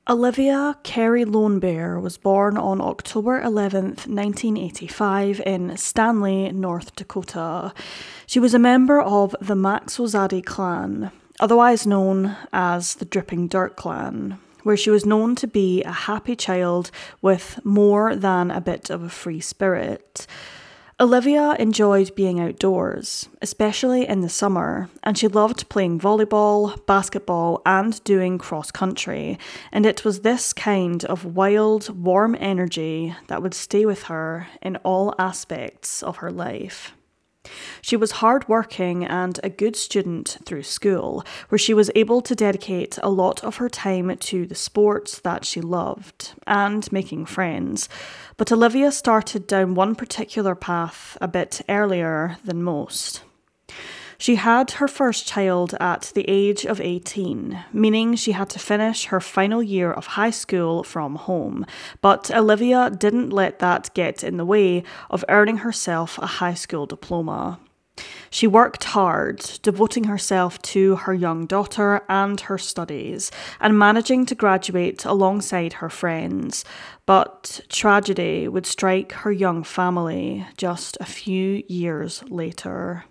Olivia Carey Lonebear was born on October 11th, 1985 in Stanley, North Dakota. She was a member of the Maxozadi clan, otherwise known as the Dripping Dirt clan, where she was known to be a happy child with more than a bit of a free spirit. Olivia enjoyed being outdoors, especially in the summer, and she loved playing volleyball, basketball, and doing cross-country, and it was this kind of wild, warm energy that would stay with her in all aspects of her life. She was hardworking and a good student through school, where she was able to dedicate a lot of her time to the sports that she loved and making friends. But Olivia started down one particular path a bit earlier than most. She had her first child at the age of 18, meaning she had to finish her final year of high school from home. But Olivia didn't let that get in the way of earning herself a high school diploma. She worked hard, devoting herself to her young daughter and her studies, and managing to graduate alongside her friends. But tragedy would strike her young family just a few years later.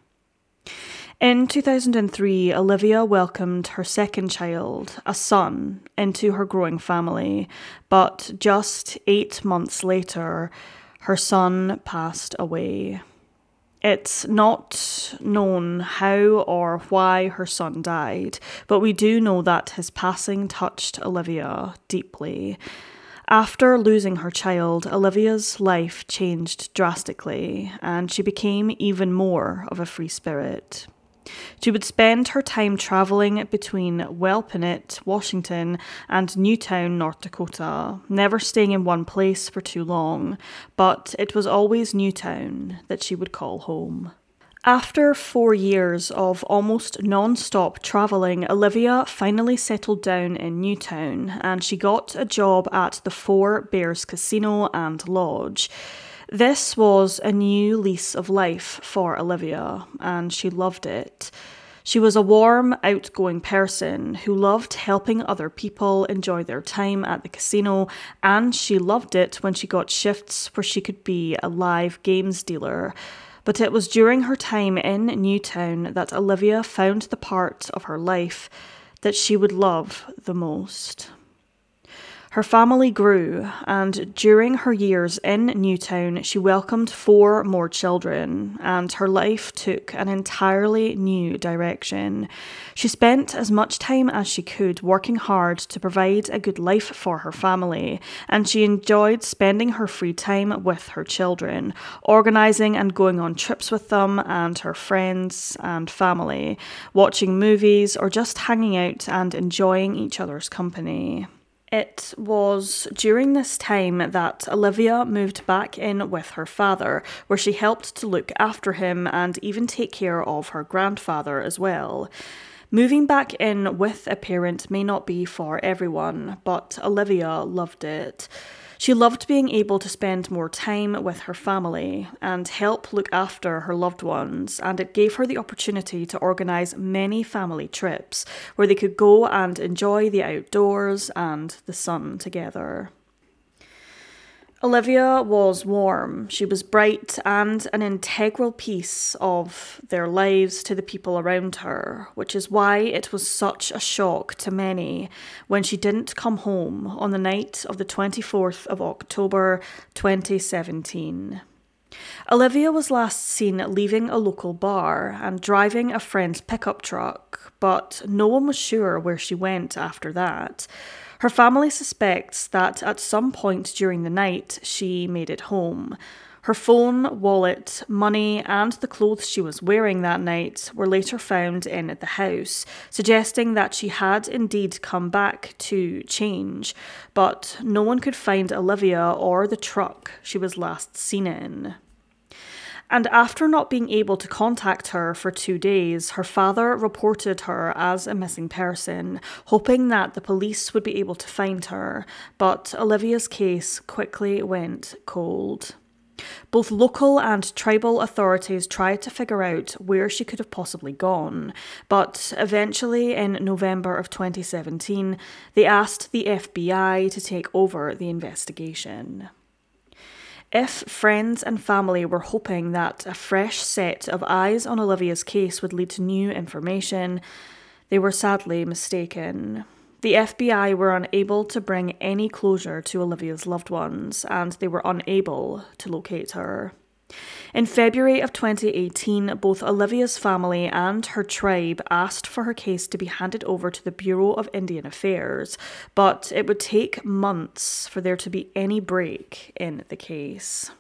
In 2003, Olivia welcomed her second child, a son, into her growing family, but just 8 months later, her son passed away. It's not known how or why her son died, but we do know that his passing touched Olivia deeply. After losing her child, Olivia's life changed drastically, and she became even more of a free spirit. She would spend her time travelling between Wellpinit, Washington, and Newtown, North Dakota, never staying in one place for too long, but it was always Newtown that she would call home. After 4 years of almost non-stop travelling, Olivia finally settled down in Newtown, and she got a job at the Four Bears Casino and Lodge. This was a new lease of life for Olivia, and she loved it. She was a warm, outgoing person who loved helping other people enjoy their time at the casino, and she loved it when she got shifts where she could be a live games dealer. But it was during her time in Newtown that Olivia found the part of her life that she would love the most. Her family grew, and during her years in Newtown, she welcomed 4 more children, and her life took an entirely new direction. She spent as much time as she could working hard to provide a good life for her family, and she enjoyed spending her free time with her children, organising and going on trips with them and her friends and family, watching movies, or just hanging out and enjoying each other's company. It was during this time that Olivia moved back in with her father, where she helped to look after him and even take care of her grandfather as well. Moving back in with a parent may not be for everyone, but Olivia loved it. She loved being able to spend more time with her family and help look after her loved ones, and it gave her the opportunity to organise many family trips where they could go and enjoy the outdoors and the sun together. Olivia was warm, she was bright and an integral piece of their lives to the people around her, which is why it was such a shock to many when she didn't come home on the night of the 24th of October 2017. Olivia was last seen leaving a local bar and driving a friend's pickup truck, but no one was sure where she went after that. Her family suspects that at some point during the night she made it home. Her phone, wallet, money, and the clothes she was wearing that night were later found in the house, suggesting that she had indeed come back to change, but no one could find Olivia or the truck she was last seen in. And after not being able to contact her for 2 days, her father reported her as a missing person, hoping that the police would be able to find her, but Olivia's case quickly went cold. Both local and tribal authorities tried to figure out where she could have possibly gone, but eventually in November of 2017, they asked the FBI to take over the investigation. If friends and family were hoping that a fresh set of eyes on Olivia's case would lead to new information, they were sadly mistaken. The FBI were unable to bring any closure to Olivia's loved ones, and they were unable to locate her. In February of 2018, both Olivia's family and her tribe asked for her case to be handed over to the Bureau of Indian Affairs, but it would take months for there to be any break in the case.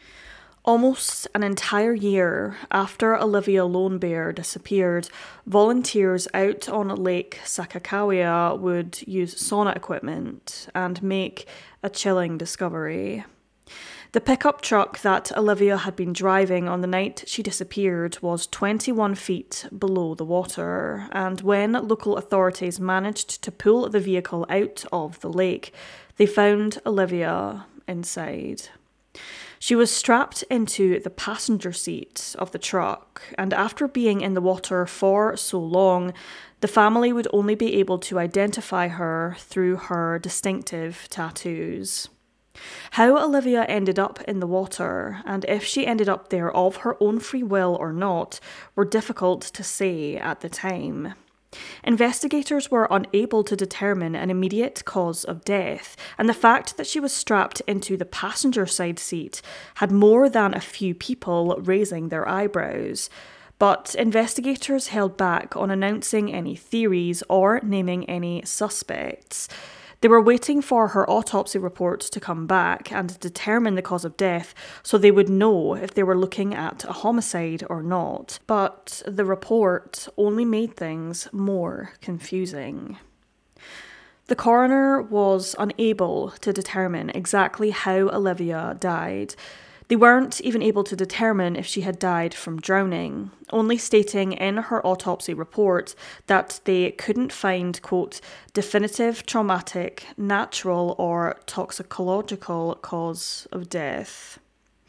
Almost an entire year after Olivia Lone Bear disappeared, volunteers out on Lake Sakakawea would use sauna equipment and make a chilling discovery. The pickup truck that Olivia had been driving on the night she disappeared was 21 feet below the water, and when local authorities managed to pull the vehicle out of the lake, they found Olivia inside. She was strapped into the passenger seat of the truck, and after being in the water for so long, the family would only be able to identify her through her distinctive tattoos. How Olivia ended up in the water, and if she ended up there of her own free will or not, were difficult to say at the time. Investigators were unable to determine an immediate cause of death, and the fact that she was strapped into the passenger side seat had more than a few people raising their eyebrows. But investigators held back on announcing any theories or naming any suspects. They were waiting for her autopsy report to come back and determine the cause of death so they would know if they were looking at a homicide or not. But the report only made things more confusing. The coroner was unable to determine exactly how Olivia died. They weren't even able to determine if she had died from drowning, only stating in her autopsy report that they couldn't find, quote, definitive traumatic, natural, or toxicological cause of death.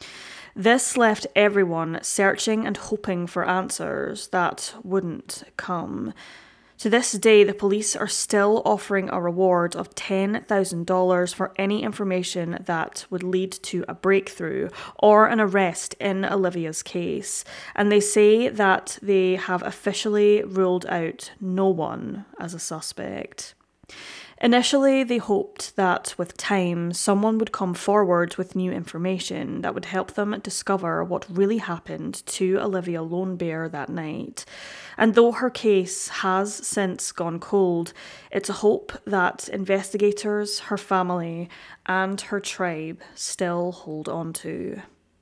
This left everyone searching and hoping for answers that wouldn't come. To this day, the police are still offering a reward of $10,000 for any information that would lead to a breakthrough or an arrest in Olivia's case, and they say that they have officially ruled out no one as a suspect. Initially, they hoped that with time, someone would come forward with new information that would help them discover what really happened to Olivia Lone Bear that night. And though her case has since gone cold, it's a hope that investigators, her family, and her tribe still hold on to.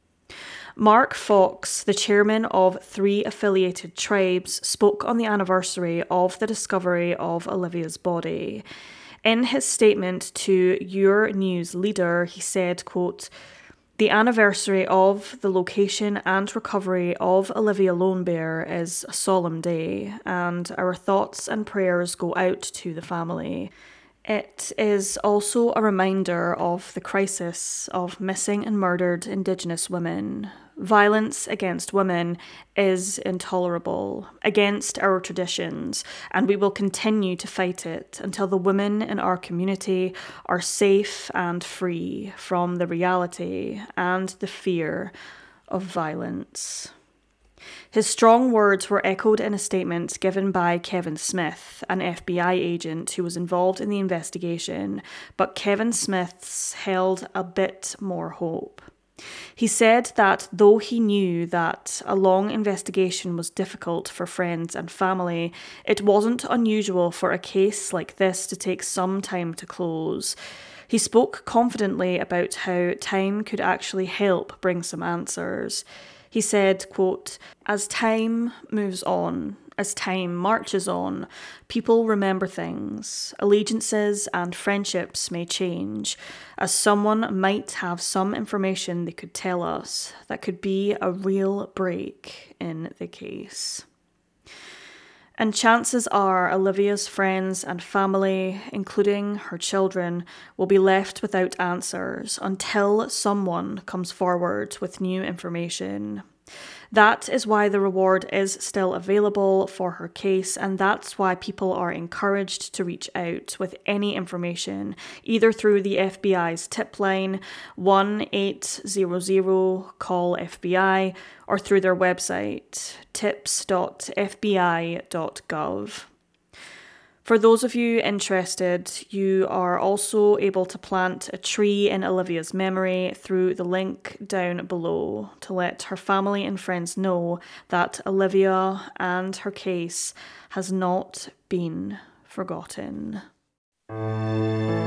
Mark Fox, the chairman of 3 affiliated tribes, spoke on the anniversary of the discovery of Olivia's body. In his statement to Your News Leader, he said, quote, "The anniversary of the location and recovery of Olivia Lone Bear is a solemn day, and our thoughts and prayers go out to the family. It is also a reminder of the crisis of missing and murdered Indigenous women. Violence against women is intolerable, against our traditions, and we will continue to fight it until the women in our community are safe and free from the reality and the fear of violence." His strong words were echoed in a statement given by Kevin Smith, an FBI agent who was involved in the investigation, but Kevin Smith's held a bit more hope. He said that though he knew that a long investigation was difficult for friends and family, it wasn't unusual for a case like this to take some time to close. He spoke confidently about how time could actually help bring some answers. He said, quote, "As time moves on, as time marches on, people remember things. Allegiances and friendships may change, as someone might have some information they could tell us that could be a real break in the case." And chances are Olivia's friends and family, including her children, will be left without answers until someone comes forward with new information. That is why the reward is still available for her case, and that's why people are encouraged to reach out with any information, either through the FBI's tip line 1-800-CALL-FBI or through their website tips.fbi.gov. For those of you interested, you are also able to plant a tree in Olivia's memory through the link down below to let her family and friends know that Olivia and her case has not been forgotten.